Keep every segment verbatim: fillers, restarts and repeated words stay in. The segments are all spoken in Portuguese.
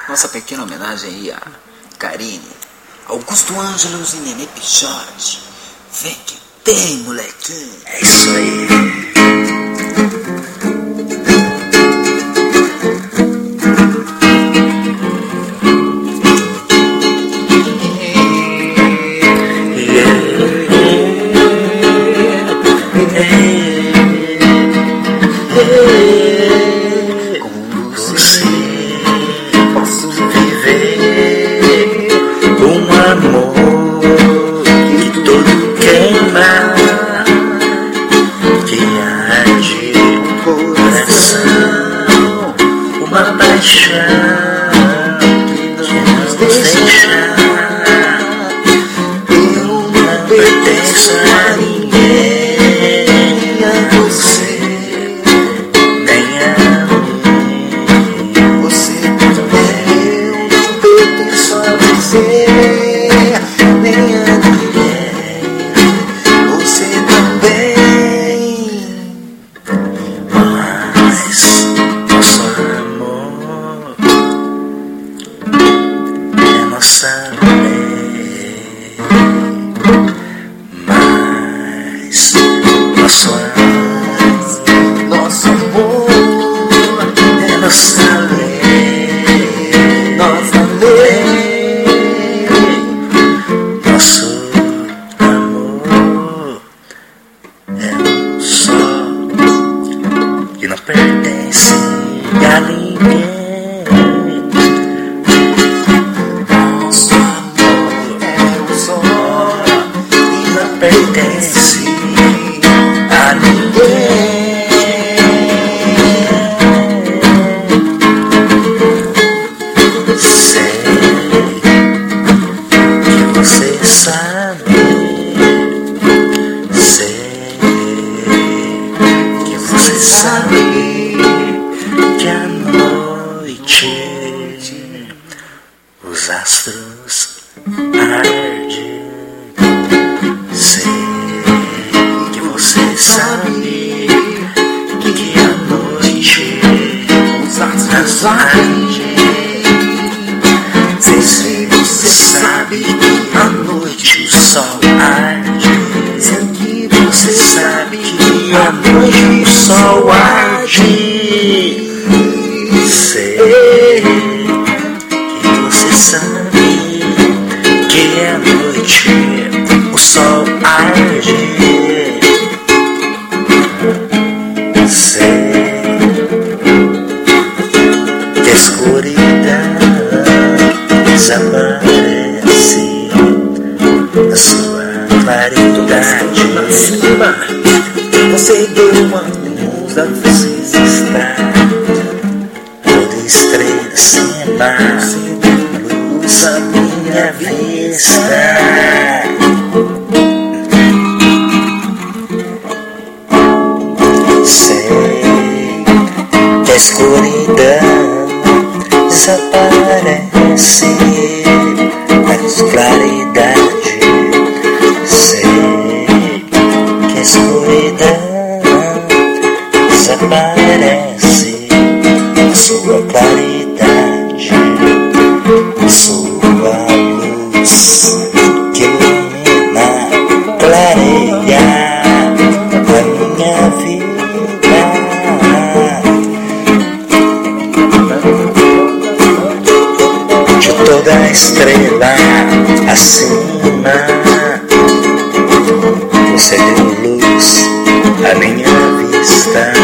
Nossa pequena homenagem aí a Karine, Augusto Ângelos e Nenê Pichote. Vem que tem, molequinho. É isso aí. Com você Posso viver um amor que todo queima, que arde o coração, uma paixão que nos deixa. Eu não pertenço a ninguém, a você, nem a mim. Você também, eu não pertenço a você, nem a ninguém. Você também. Mas nosso amor é nossa lei. Mas nosso amor, Nosso amor é nossa lei. nossa lei. Nosso amor é um só que não pertence a ninguém. Nosso amor é um só E não pertence a ninguém. Sei que você sabe. Sei que você sabe que à noite os astros ardem. Sei que você sabe que à noite os astros ardem. Sei se você sabe que à noite o sol arde. Sei que você sabe que à noite o sol arde. Sei que você sabe que à noite o sol arde. Sei que a escuridão desaparece na sua claridade. Você deu uma luz a luzes está toda estrela acima, luz à minha vista. Sei que a escuridão desaparece na claridade. Sei que a escuridão desaparece na sua claridade. Sua luz que ilumina, clareia a minha vida. De toda estrela acima, você deu luz à minha vista.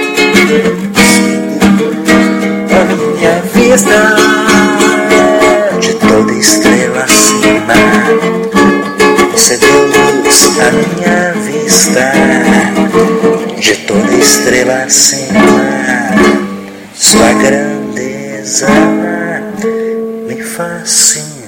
A minha vista. De toda estrela acima, você deu luz à minha vista. De toda estrela acima, sua grandeza me fascina.